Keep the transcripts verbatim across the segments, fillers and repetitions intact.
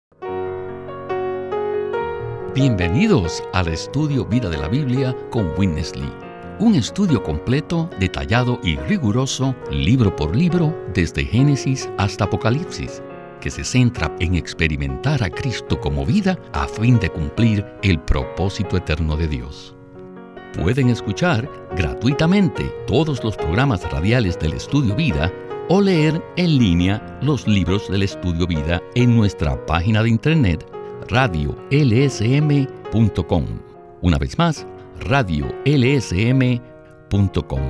Bienvenidos al estudio Vida de la Biblia con Witness Lee. Un estudio completo, detallado y riguroso, libro por libro, desde Génesis hasta Apocalipsis, que se centra en experimentar a Cristo como vida a fin de cumplir el propósito eterno de Dios. Pueden escuchar gratuitamente todos los programas radiales del Estudio Vida o leer en línea los libros del Estudio Vida en nuestra página de internet radio l s m punto com. Una vez más, radio l s m punto com.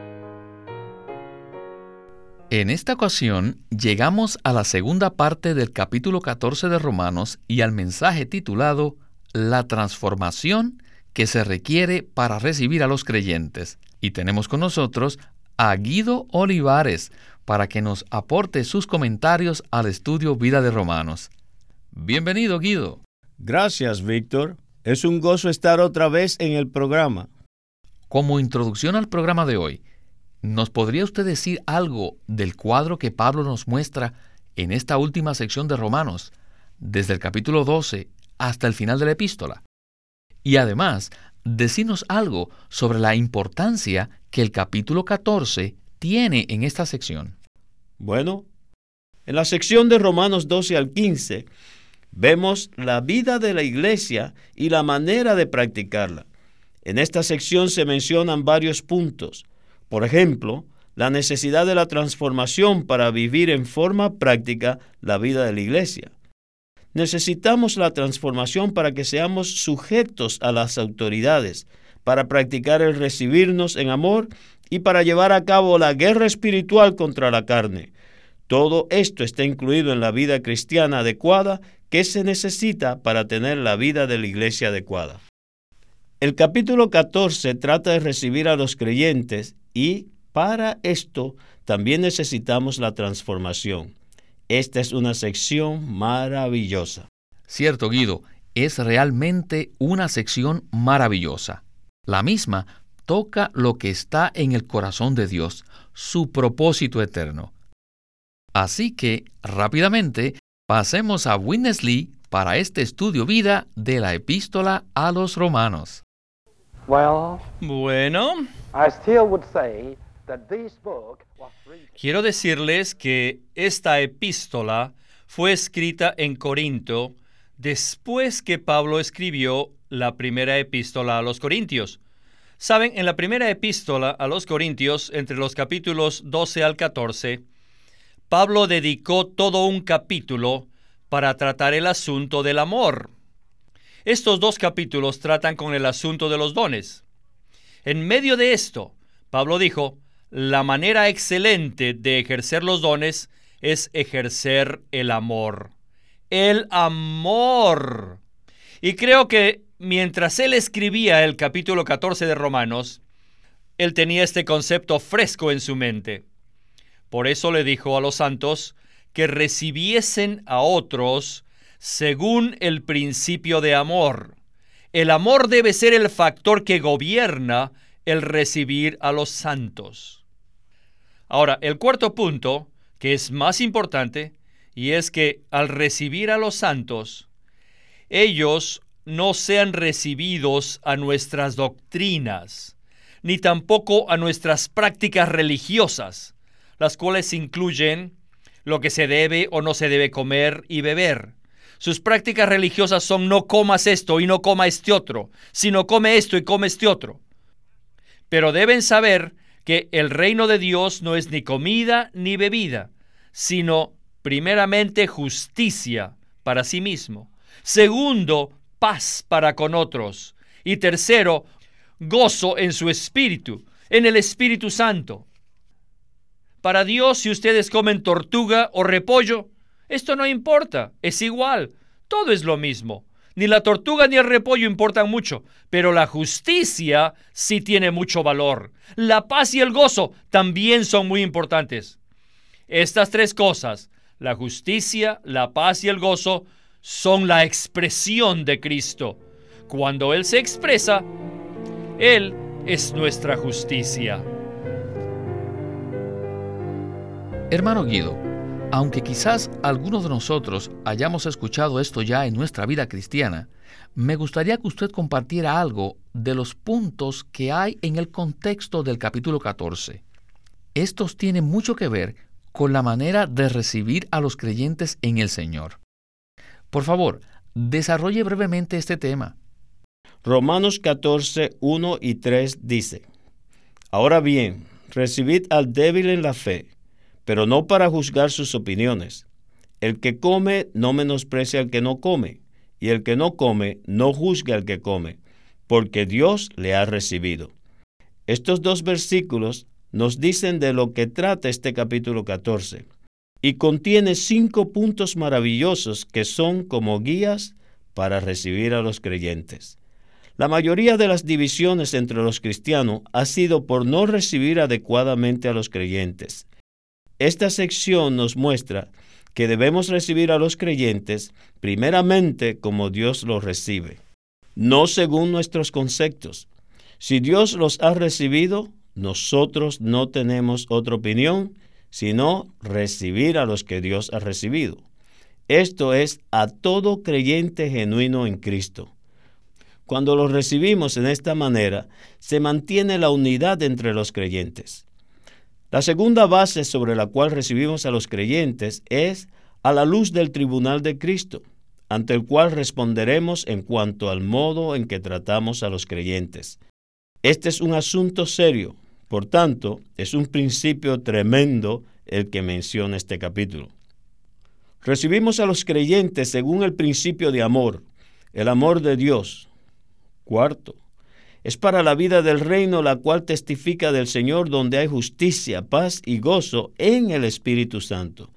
En esta ocasión llegamos a la segunda parte del capítulo catorce de Romanos y al mensaje titulado La transformación que se requiere para recibir a los creyentes. Y tenemos con nosotros a Guido Olivares para que nos aporte sus comentarios al estudio Vida de Romanos. Bienvenido, Guido. Gracias, Víctor. Es un gozo estar otra vez en el programa. Como introducción al programa de hoy, ¿nos podría usted decir algo del cuadro que Pablo nos muestra en esta última sección de Romanos, desde el capítulo doce hasta el final de la epístola? Y además, decirnos algo sobre la importancia que el capítulo catorce tiene en esta sección. Bueno, en la sección de Romanos doce al quince, vemos la vida de la iglesia y la manera de practicarla. En esta sección se mencionan varios puntos. Por ejemplo, la necesidad de la transformación para vivir en forma práctica la vida de la iglesia. Necesitamos la transformación para que seamos sujetos a las autoridades, para practicar el recibirnos en amor y para llevar a cabo la guerra espiritual contra la carne. Todo esto está incluido en la vida cristiana adecuada que se necesita para tener la vida de la iglesia adecuada. El capítulo catorce trata de recibir a los creyentes y para esto también necesitamos la transformación. Esta es una sección maravillosa. Cierto, Guido, es realmente una sección maravillosa. La misma toca lo que está en el corazón de Dios, su propósito eterno. Así que, rápidamente, pasemos a Witness Lee para este estudio vida de la epístola a los Romanos. Well, Bueno, I still would say that this book was written. quiero decirles que esta epístola fue escrita en Corinto después que Pablo escribió la primera epístola a los Corintios. Saben, en la primera epístola a los Corintios, entre los capítulos doce al catorce, Pablo dedicó todo un capítulo para tratar el asunto del amor. Estos dos capítulos tratan con el asunto de los dones. En medio de esto, Pablo dijo, la manera excelente de ejercer los dones es ejercer el amor. El amor. Y creo que mientras él escribía el capítulo catorce de Romanos, él tenía este concepto fresco en su mente. Por eso le dijo a los santos que recibiesen a otros según el principio de amor. El amor debe ser el factor que gobierna el recibir a los santos. Ahora, el cuarto punto, que es más importante, y es que al recibir a los santos, ellos no sean recibidos a nuestras doctrinas, ni tampoco a nuestras prácticas religiosas, las cuales incluyen lo que se debe o no se debe comer y beber. Sus prácticas religiosas son no comas esto y no coma este otro, sino come esto y come este otro. Pero deben saber que el reino de Dios no es ni comida ni bebida, sino primeramente justicia para sí mismo. Segundo, paz para con otros. Y tercero, gozo en su espíritu, en el Espíritu Santo. Para Dios, si ustedes comen tortuga o repollo, esto no importa, es igual, todo es lo mismo. Ni la tortuga ni el repollo importan mucho, pero la justicia sí tiene mucho valor. La paz y el gozo también son muy importantes. Estas tres cosas, la justicia, la paz y el gozo, son la expresión de Cristo. Cuando Él se expresa, Él es nuestra justicia. Hermano Guido, Aunque quizás algunos de nosotros hayamos escuchado esto ya en nuestra vida cristiana, me gustaría que usted compartiera algo de los puntos que hay en el contexto del capítulo catorce. Estos tienen mucho que ver con la manera de recibir a los creyentes en el Señor. Por favor, desarrolle brevemente este tema. Romanos catorce, uno y tres dice: Ahora bien, recibid al débil en la fe, pero no para juzgar sus opiniones. El que come no menosprecia al que no come, y el que no come no juzgue al que come, porque Dios le ha recibido. Estos dos versículos nos dicen de lo que trata este capítulo catorce, y contiene cinco puntos maravillosos que son como guías para recibir a los creyentes. La mayoría de las divisiones entre los cristianos ha sido por no recibir adecuadamente a los creyentes. Esta sección nos muestra que debemos recibir a los creyentes primeramente como Dios los recibe, no según nuestros conceptos. Si Dios los ha recibido, nosotros no tenemos otra opinión, sino recibir a los que Dios ha recibido. Esto es a todo creyente genuino en Cristo. Cuando los recibimos en esta manera, se mantiene la unidad entre los creyentes. La segunda base sobre la cual recibimos a los creyentes es a la luz del tribunal de Cristo, ante el cual responderemos en cuanto al modo en que tratamos a los creyentes. Este es un asunto serio, por tanto, es un principio tremendo el que menciona este capítulo. Recibimos a los creyentes según el principio de amor, el amor de Dios. Cuarto, es para la vida del reino, la cual testifica del Señor, donde hay justicia, paz y gozo en el Espíritu Santo.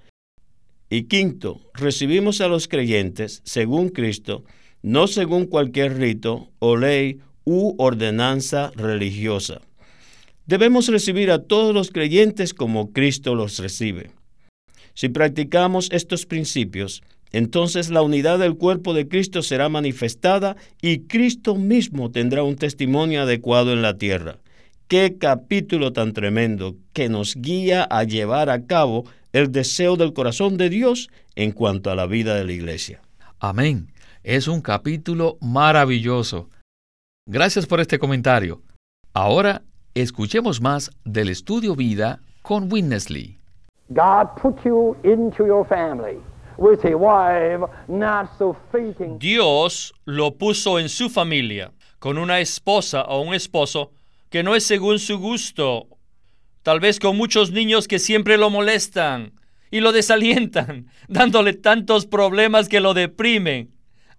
Y quinto, recibimos a los creyentes según Cristo, no según cualquier rito o ley u ordenanza religiosa. Debemos recibir a todos los creyentes como Cristo los recibe. Si practicamos estos principios, entonces la unidad del cuerpo de Cristo será manifestada y Cristo mismo tendrá un testimonio adecuado en la tierra. ¡Qué capítulo tan tremendo que nos guía a llevar a cabo el deseo del corazón de Dios en cuanto a la vida de la iglesia! Amén. Es un capítulo maravilloso. Gracias por este comentario. Ahora, escuchemos más del Estudio Vida con Witness Lee. God put you into your family with a wife not so fitting. Dios lo puso en su familia con una esposa o un esposo que no es según su gusto, tal vez con muchos niños que siempre lo molestan y lo desalientan, dándole tantos problemas que lo deprimen.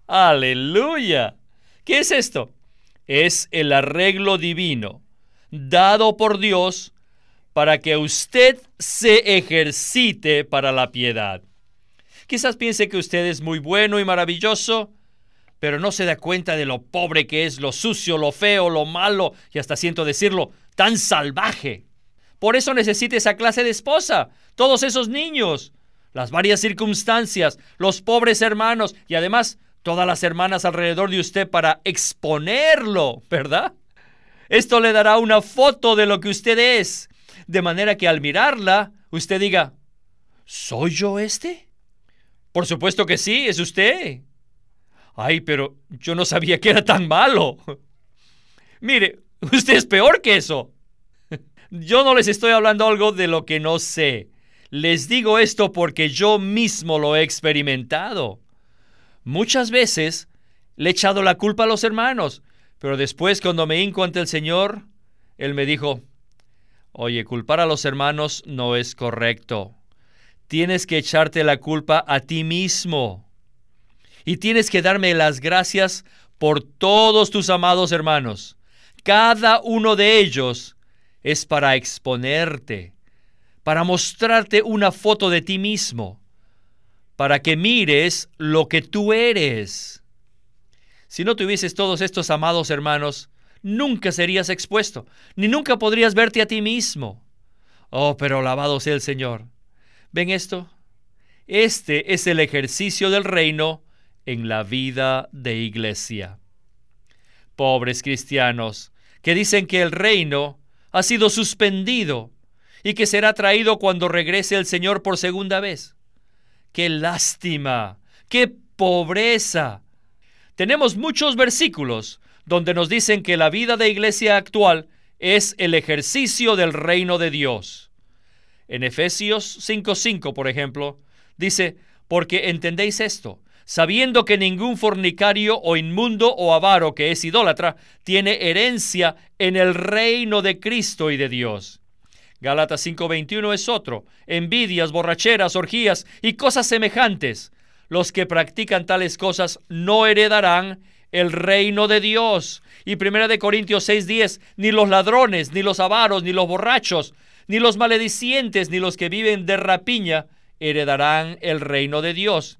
¡Aleluya! ¿Qué es esto? Es el arreglo divino dado por Dios para que usted se ejercite para la piedad. Quizás piense que usted es muy bueno y maravilloso, pero no se da cuenta de lo pobre que es, lo sucio, lo feo, lo malo, y hasta siento decirlo, tan salvaje. Por eso necesita esa clase de esposa, todos esos niños, las varias circunstancias, los pobres hermanos, y además todas las hermanas alrededor de usted para exponerlo, ¿verdad? Esto le dará una foto de lo que usted es, de manera que al mirarla, usted diga, ¿soy yo este? Por supuesto que sí, es usted. Ay, pero yo no sabía que era tan malo. Mire, usted es peor que eso. Yo no les estoy hablando algo de lo que no sé. Les digo esto porque yo mismo lo he experimentado. Muchas veces le he echado la culpa a los hermanos, pero después cuando me hinco ante el Señor, Él me dijo, oye, culpar a los hermanos no es correcto. Tienes que echarte la culpa a ti mismo. Y tienes que darme las gracias por todos tus amados hermanos. Cada uno de ellos es para exponerte, para mostrarte una foto de ti mismo, para que mires lo que tú eres. Si no tuvieses todos estos amados hermanos, nunca serías expuesto, ni nunca podrías verte a ti mismo. Oh, pero alabado sea el Señor. ¿Ven esto? Este es el ejercicio del reino en la vida de iglesia. Pobres cristianos que dicen que el reino ha sido suspendido y que será traído cuando regrese el Señor por segunda vez. ¡Qué lástima! ¡Qué pobreza! Tenemos muchos versículos donde nos dicen que la vida de iglesia actual es el ejercicio del reino de Dios. En Efesios cinco cinco, por ejemplo, dice, porque entendéis esto, sabiendo que ningún fornicario o inmundo o avaro que es idólatra tiene herencia en el reino de Cristo y de Dios. Gálatas cinco veintiuno es otro, envidias, borracheras, orgías y cosas semejantes. Los que practican tales cosas no heredarán el reino de Dios. Y Primera de Corintios seis diez, ni los ladrones, ni los avaros, ni los borrachos, ni los maledicientes, ni los que viven de rapiña heredarán el reino de Dios.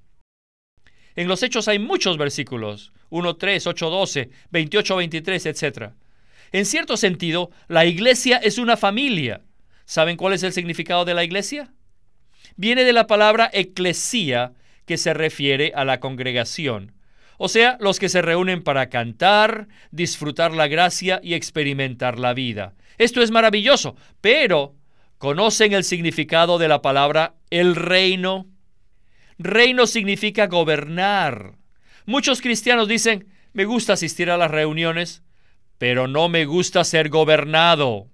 En los Hechos hay muchos versículos, uno tres, ocho doce, veintiocho veintitrés, etcétera. En cierto sentido, la iglesia es una familia. ¿Saben cuál es el significado de la iglesia? Viene de la palabra eclesía, que se refiere a la congregación. O sea, los que se reúnen para cantar, disfrutar la gracia y experimentar la vida. Esto es maravilloso, pero ¿conocen el significado de la palabra el reino? Reino significa gobernar. Muchos cristianos dicen, me gusta asistir a las reuniones, pero no me gusta ser gobernado.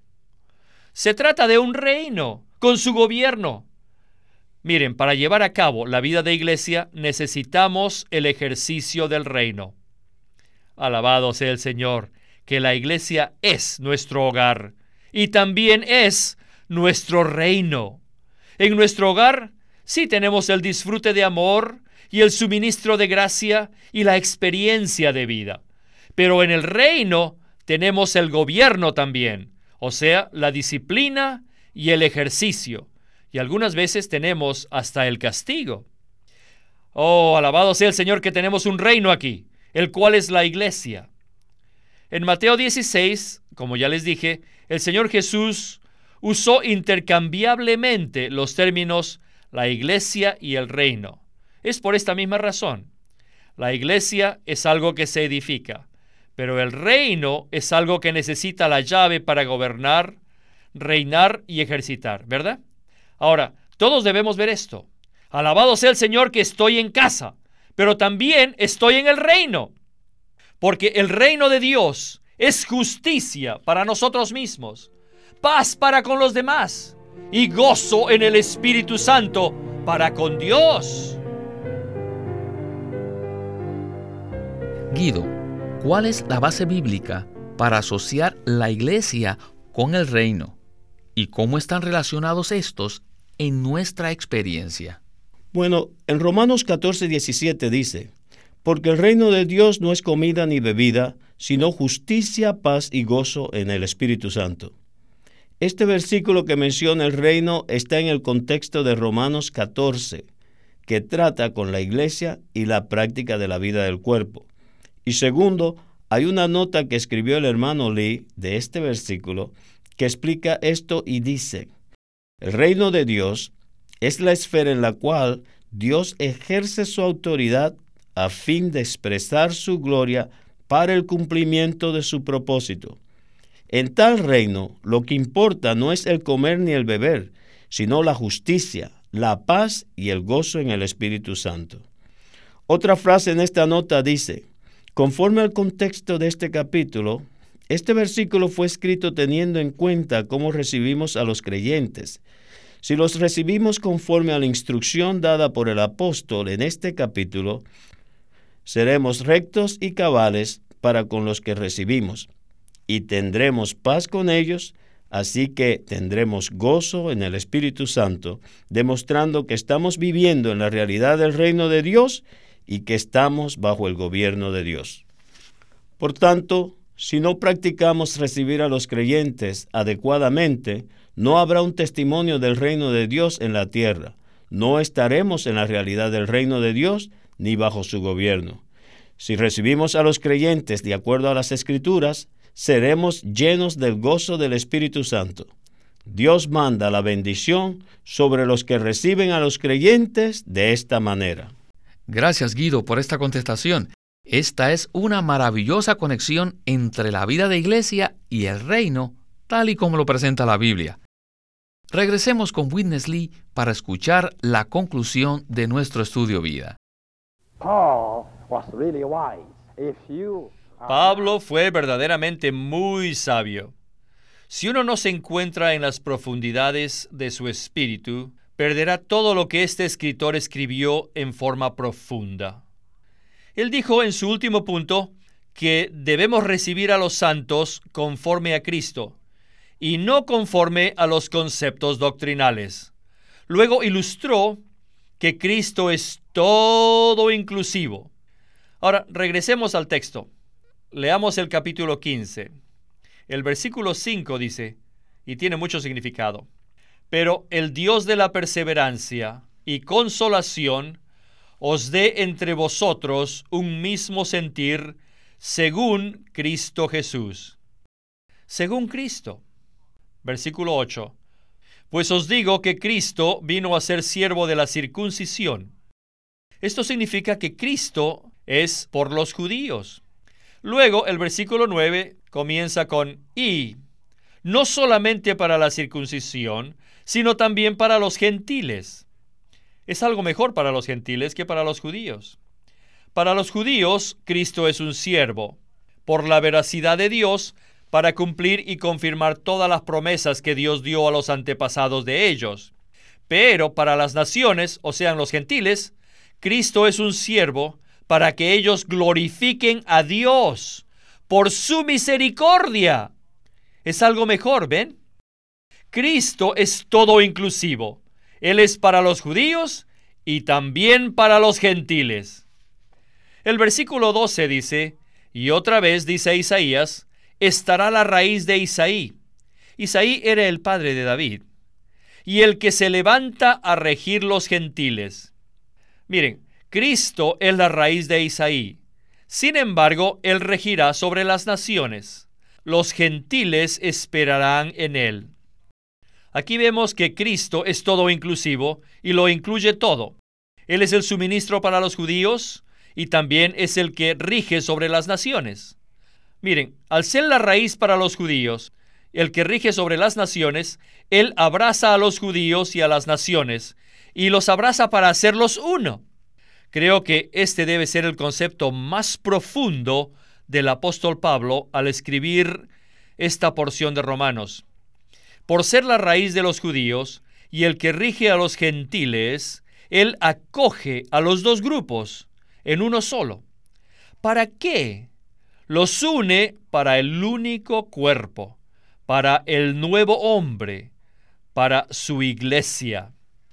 Se trata de un reino, con su gobierno. Miren, para llevar a cabo la vida de iglesia necesitamos el ejercicio del reino. Alabado sea el Señor, que la iglesia es nuestro hogar y también es nuestro reino. En nuestro hogar sí tenemos el disfrute de amor y el suministro de gracia y la experiencia de vida. Pero en el reino tenemos el gobierno también, o sea, la disciplina y el ejercicio. Y algunas veces tenemos hasta el castigo. Oh, alabado sea el Señor que tenemos un reino aquí, el cual es la iglesia. En Mateo dieciséis, como ya les dije, el Señor Jesús usó intercambiablemente los términos la iglesia y el reino. Es por esta misma razón. La iglesia es algo que se edifica, pero el reino es algo que necesita la llave para gobernar, reinar y ejercitar, ¿verdad? Ahora, todos debemos ver esto. Alabado sea el Señor que estoy en casa, pero también estoy en el reino. Porque el reino de Dios es justicia para nosotros mismos, paz para con los demás y gozo en el Espíritu Santo para con Dios. Guido, ¿cuál es la base bíblica para asociar la iglesia con el reino? ¿Y cómo están relacionados estos en nuestra experiencia? Bueno, en Romanos catorce diecisiete dice, porque el reino de Dios no es comida ni bebida, sino justicia, paz y gozo en el Espíritu Santo. Este versículo que menciona el reino está en el contexto de Romanos catorce, que trata con la iglesia y la práctica de la vida del cuerpo. Y segundo, hay una nota que escribió el hermano Lee de este versículo que explica esto y dice, el reino de Dios es la esfera en la cual Dios ejerce su autoridad a fin de expresar su gloria para el cumplimiento de su propósito. En tal reino, lo que importa no es el comer ni el beber, sino la justicia, la paz y el gozo en el Espíritu Santo. Otra frase en esta nota dice, conforme al contexto de este capítulo, este versículo fue escrito teniendo en cuenta cómo recibimos a los creyentes. Si los recibimos conforme a la instrucción dada por el apóstol en este capítulo, seremos rectos y cabales para con los que recibimos, y tendremos paz con ellos, así que tendremos gozo en el Espíritu Santo, demostrando que estamos viviendo en la realidad del reino de Dios y que estamos bajo el gobierno de Dios. Por tanto, si no practicamos recibir a los creyentes adecuadamente, no habrá un testimonio del reino de Dios en la tierra. No estaremos en la realidad del reino de Dios ni bajo su gobierno. Si recibimos a los creyentes de acuerdo a las Escrituras, seremos llenos del gozo del Espíritu Santo. Dios manda la bendición sobre los que reciben a los creyentes de esta manera. Gracias, Guido, por esta contestación. Esta es una maravillosa conexión entre la vida de iglesia y el reino, tal y como lo presenta la Biblia. Regresemos con Witness Lee para escuchar la conclusión de nuestro estudio vida. Paul was really wise. If you are Pablo fue verdaderamente muy sabio. Si uno no se encuentra en las profundidades de su espíritu, perderá todo lo que este escritor escribió en forma profunda. Él dijo en su último punto que debemos recibir a los santos conforme a Cristo y no conforme a los conceptos doctrinales. Luego ilustró que Cristo es todo inclusivo. Ahora, regresemos al texto. Leamos el capítulo quince. El versículo cinco dice, y tiene mucho significado: pero el Dios de la perseverancia y consolación os dé entre vosotros un mismo sentir según Cristo Jesús. Según Cristo. Versículo ocho. Pues os digo que Cristo vino a ser siervo de la circuncisión. Esto significa que Cristo es por los judíos. Luego el versículo nueve comienza con y, no solamente para la circuncisión, sino también para los gentiles. Es algo mejor para los gentiles que para los judíos. Para los judíos, Cristo es un siervo, por la veracidad de Dios, para cumplir y confirmar todas las promesas que Dios dio a los antepasados de ellos. Pero para las naciones, o sea, los gentiles, Cristo es un siervo para que ellos glorifiquen a Dios por su misericordia. Es algo mejor, ¿ven? Cristo es todo inclusivo. Él es para los judíos y también para los gentiles. El versículo doce dice, y otra vez dice Isaías, estará la raíz de Isaí. Isaí era el padre de David, y el que se levanta a regir los gentiles. Miren, Cristo es la raíz de Isaí. Sin embargo, Él regirá sobre las naciones. Los gentiles esperarán en Él. Aquí vemos que Cristo es todo inclusivo y lo incluye todo. Él es el suministro para los judíos y también es el que rige sobre las naciones. Miren, al ser la raíz para los judíos, el que rige sobre las naciones, Él abraza a los judíos y a las naciones y los abraza para hacerlos uno. Creo que este debe ser el concepto más profundo del apóstol Pablo al escribir esta porción de Romanos. Por ser la raíz de los judíos y el que rige a los gentiles, Él acoge a los dos grupos en uno solo. ¿Para qué? Los une para el único cuerpo, para el nuevo hombre, para su iglesia.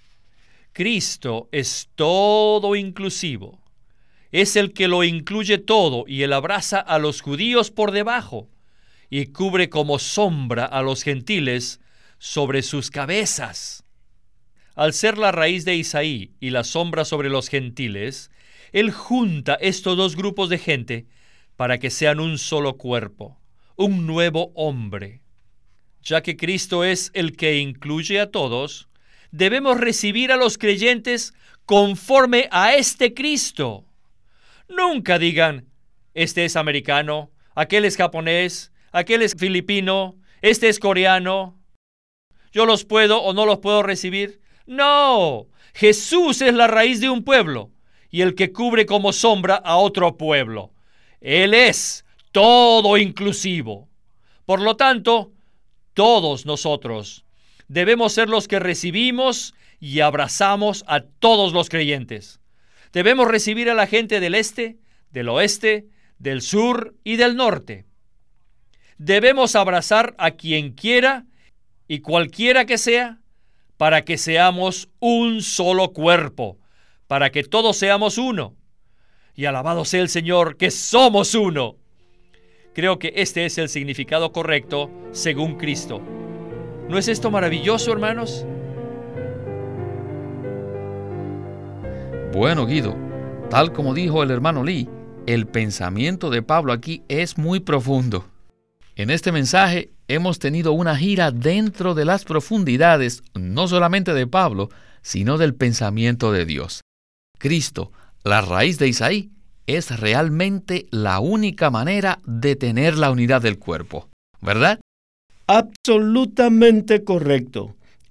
Cristo es todo inclusivo. Es el que lo incluye todo y Él abraza a los judíos por debajo y cubre como sombra a los gentiles sobre sus cabezas. Al ser la raíz de Isaí y la sombra sobre los gentiles, Él junta estos dos grupos de gente para que sean un solo cuerpo, un nuevo hombre. Ya que Cristo es el que incluye a todos, debemos recibir a los creyentes conforme a este Cristo. Nunca digan, este es americano, aquel es japonés, aquel es filipino, este es coreano. ¿Yo los puedo o no los puedo recibir? No, Jesús es la raíz de un pueblo y el que cubre como sombra a otro pueblo. Él es todo inclusivo. Por lo tanto, todos nosotros debemos ser los que recibimos y abrazamos a todos los creyentes. Debemos recibir a la gente del este, del oeste, del sur y del norte. Debemos abrazar a quien quiera y cualquiera que sea, para que seamos un solo cuerpo, para que todos seamos uno. Y alabado sea el Señor, que somos uno. Creo que este es el significado correcto según Cristo. ¿No es esto maravilloso, hermanos? Bueno, Guido, tal como dijo el hermano Lee, el pensamiento de Pablo aquí es muy profundo. En este mensaje hemos tenido una gira dentro de las profundidades, no solamente de Pablo, sino del pensamiento de Dios. Cristo, la raíz de Isaí, es realmente la única manera de tener la unidad del cuerpo, ¿verdad? Absolutamente correcto.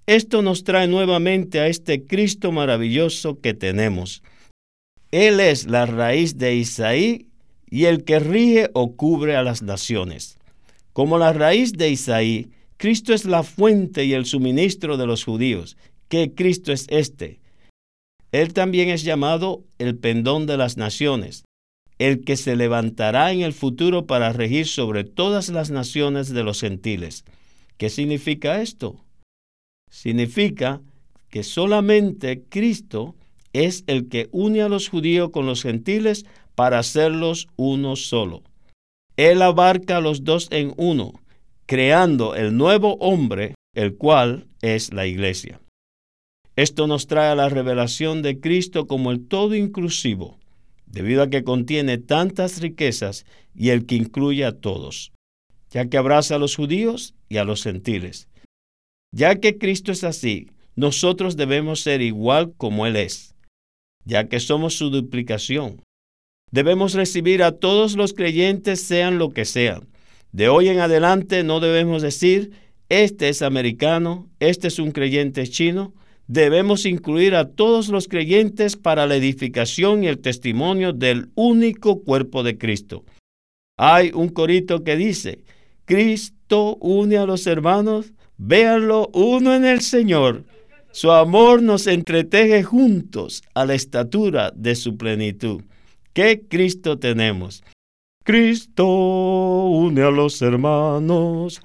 Esto nos trae nuevamente a este Cristo maravilloso que tenemos. Él es la raíz de Isaí y el que rige o cubre a las naciones. Como la raíz de Isaí, Cristo es la fuente y el suministro de los judíos. ¿Qué Cristo es este? Él también es llamado el pendón de las naciones, el que se levantará en el futuro para regir sobre todas las naciones de los gentiles. ¿Qué significa esto? Significa que solamente Cristo es el que une a los judíos con los gentiles para hacerlos uno solo. Él abarca a los dos en uno, creando el nuevo hombre, el cual es la iglesia. Esto nos trae a la revelación de Cristo como el todo inclusivo, debido a que contiene tantas riquezas y el que incluye a todos, ya que abraza a los judíos y a los gentiles. Ya que Cristo es así, nosotros debemos ser igual como Él es, ya que somos su duplicación. Debemos recibir a todos los creyentes, sean lo que sean. De hoy en adelante no debemos decir, este es americano, este es un creyente chino. Debemos incluir a todos los creyentes para la edificación y el testimonio del único cuerpo de Cristo. Hay un corito que dice, Cristo une a los hermanos, véanlo uno en el Señor. Su amor nos entreteje juntos a la estatura de su plenitud. ¿Qué Cristo tenemos? Cristo une a los hermanos,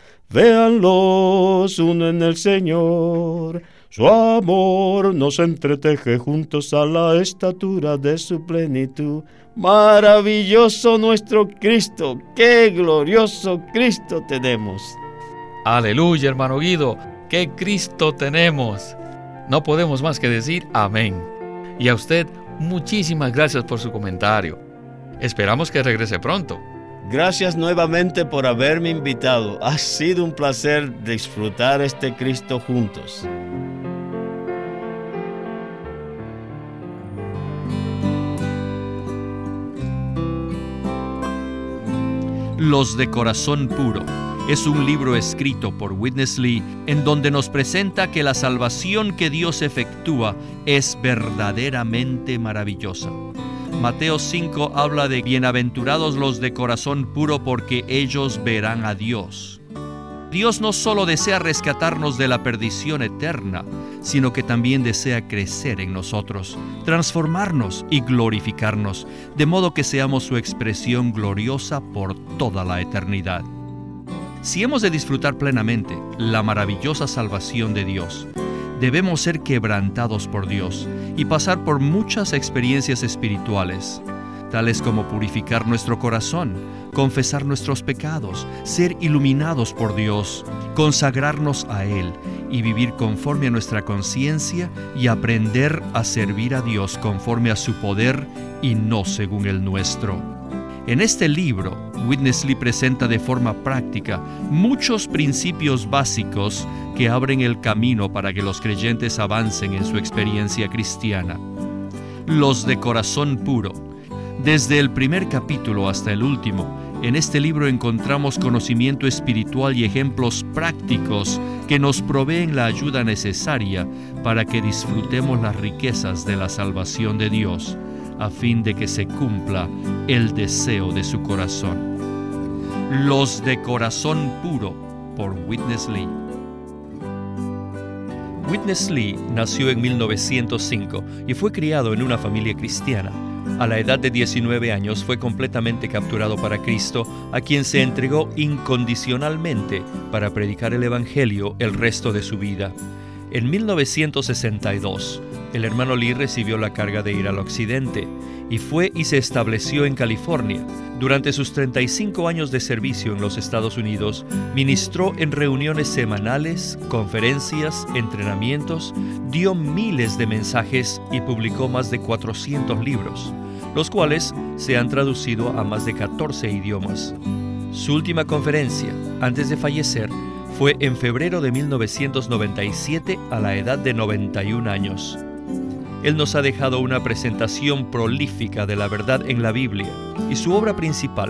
véanlos uno en el Señor. Su amor nos entreteje juntos a la estatura de su plenitud. Maravilloso nuestro Cristo, qué glorioso Cristo tenemos. Aleluya, hermano Guido, qué Cristo tenemos. No podemos más que decir amén. Y a usted, muchísimas gracias por su comentario. Esperamos que regrese pronto. Gracias nuevamente por haberme invitado. Ha sido un placer disfrutar este Cristo juntos. Los de Corazón Puro es un libro escrito por Witness Lee en donde nos presenta que la salvación que Dios efectúa es verdaderamente maravillosa. Mateo cinco habla de bienaventurados los de corazón puro porque ellos verán a Dios. Dios no solo desea rescatarnos de la perdición eterna, sino que también desea crecer en nosotros, transformarnos y glorificarnos, de modo que seamos su expresión gloriosa por toda la eternidad. Si hemos de disfrutar plenamente la maravillosa salvación de Dios, debemos ser quebrantados por Dios y pasar por muchas experiencias espirituales, tales como purificar nuestro corazón, confesar nuestros pecados, ser iluminados por Dios, consagrarnos a Él y vivir conforme a nuestra conciencia y aprender a servir a Dios conforme a su poder y no según el nuestro. En este libro, Witness Lee presenta de forma práctica muchos principios básicos que abren el camino para que los creyentes avancen en su experiencia cristiana. Los de corazón puro. Desde el primer capítulo hasta el último, en este libro encontramos conocimiento espiritual y ejemplos prácticos que nos proveen la ayuda necesaria para que disfrutemos las riquezas de la salvación de Dios, a fin de que se cumpla el deseo de su corazón. Los de corazón puro, por Witness Lee. Witness Lee nació en mil novecientos cinco y fue criado en una familia cristiana. A la edad de diecinueve años fue completamente capturado para Cristo, a quien se entregó incondicionalmente para predicar el Evangelio el resto de su vida. En mil novecientos sesenta y dos, el hermano Lee recibió la carga de ir al occidente y fue y se estableció en California. Durante sus treinta y cinco años de servicio en los Estados Unidos, ministró en reuniones semanales, conferencias, entrenamientos, dio miles de mensajes y publicó más de cuatrocientos libros, los cuales se han traducido a más de catorce idiomas. Su última conferencia, antes de fallecer, fue en febrero de mil novecientos noventa y siete a la edad de noventa y un años. Él nos ha dejado una presentación prolífica de la verdad en la Biblia y su obra principal,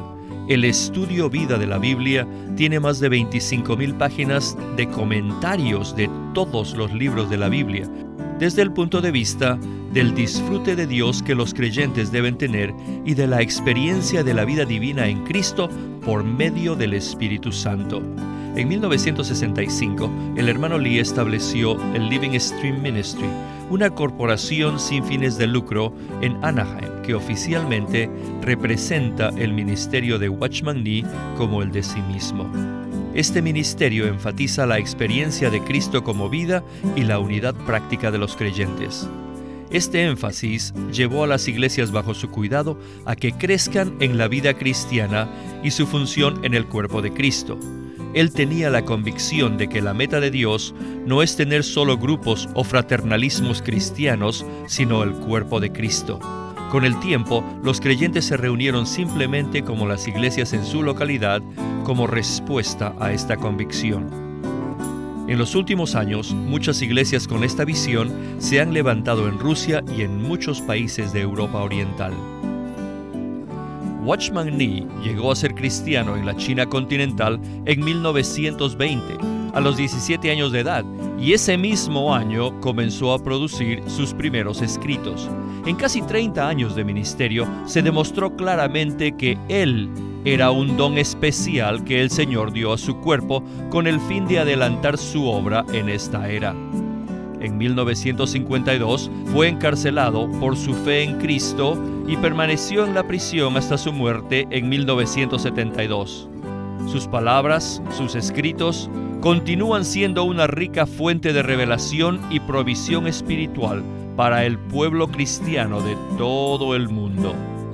El Estudio Vida de la Biblia tiene más de veinticinco mil páginas de comentarios de todos los libros de la Biblia, desde el punto de vista del disfrute de Dios que los creyentes deben tener y de la experiencia de la vida divina en Cristo por medio del Espíritu Santo. En mil novecientos sesenta y cinco, el hermano Lee estableció el Living Stream Ministry, una corporación sin fines de lucro en Anaheim que oficialmente representa el ministerio de Watchman Nee como el de sí mismo. Este ministerio enfatiza la experiencia de Cristo como vida y la unidad práctica de los creyentes. Este énfasis llevó a las iglesias bajo su cuidado a que crezcan en la vida cristiana y su función en el cuerpo de Cristo. Él tenía la convicción de que la meta de Dios no es tener solo grupos o fraternalismos cristianos, sino el cuerpo de Cristo. Con el tiempo, los creyentes se reunieron simplemente como las iglesias en su localidad, como respuesta a esta convicción. En los últimos años, muchas iglesias con esta visión se han levantado en Rusia y en muchos países de Europa Oriental. Watchman Nee llegó a ser cristiano en la China continental en mil novecientos veinte, a los diecisiete años de edad, y ese mismo año comenzó a producir sus primeros escritos. En casi treinta años de ministerio se demostró claramente que él era un don especial que el Señor dio a su cuerpo con el fin de adelantar su obra en esta era. En mil novecientos cincuenta y dos fue encarcelado por su fe en Cristo y permaneció en la prisión hasta su muerte en mil novecientos setenta y dos. Sus palabras, sus escritos, continúan siendo una rica fuente de revelación y provisión espiritual para el pueblo cristiano de todo el mundo.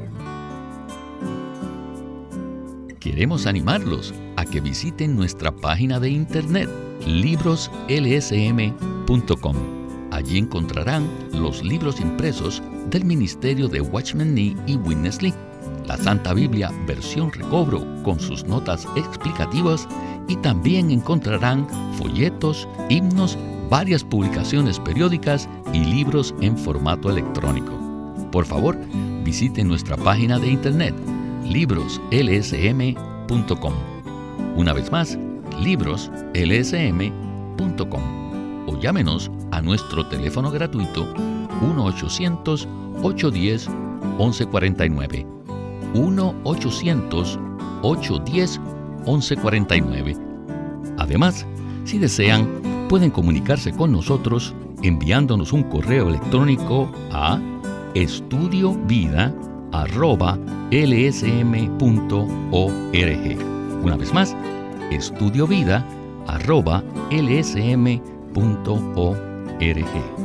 Queremos animarlos a que visiten nuestra página de internet libros l s m punto com. Allí encontrarán los libros impresos del ministerio de Watchman Nee y Witness Lee, la Santa Biblia versión recobro con sus notas explicativas, y también encontrarán folletos, himnos, varias publicaciones periódicas y libros en formato electrónico. Por favor, visiten nuestra página de internet libros l s m punto com. Una vez más, libros l s m punto com, o llámenos a nuestro teléfono gratuito uno ochocientos, ochocientos diez, once cuarenta y nueve, uno ochocientos, ochocientos diez, once cuarenta y nueve. Además, si desean, pueden comunicarse con nosotros enviándonos un correo electrónico a estudiovida arroba l s m punto org. Una vez más, estudiovida arroba l s m punto org.